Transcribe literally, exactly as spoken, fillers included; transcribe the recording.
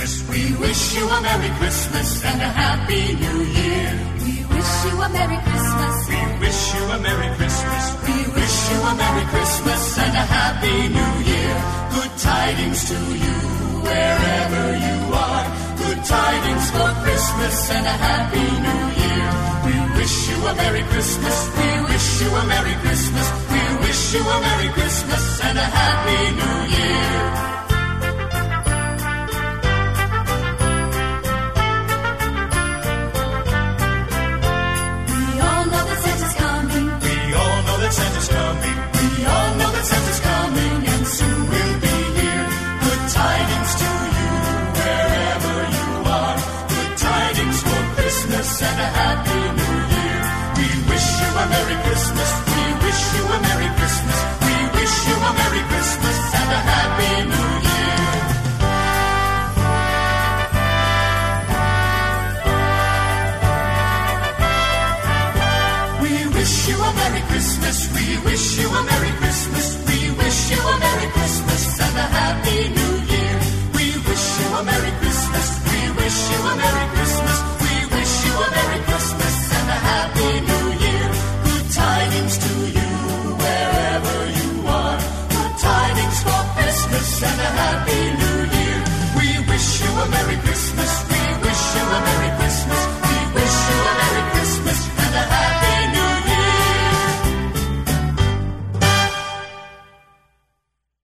Christmas. We wish you a Merry Christmas and a Happy New Year. We wish you a Merry Christmas. We wish you a Merry Christmas. We wish you a Merry Christmas and a Happy New Year. Good tidings to you wherever you are. Good tidings for Christmas and a Happy New Year. We wish you a Merry Christmas. We wish you a Merry Christmas. We wish you a Merry Christmas and a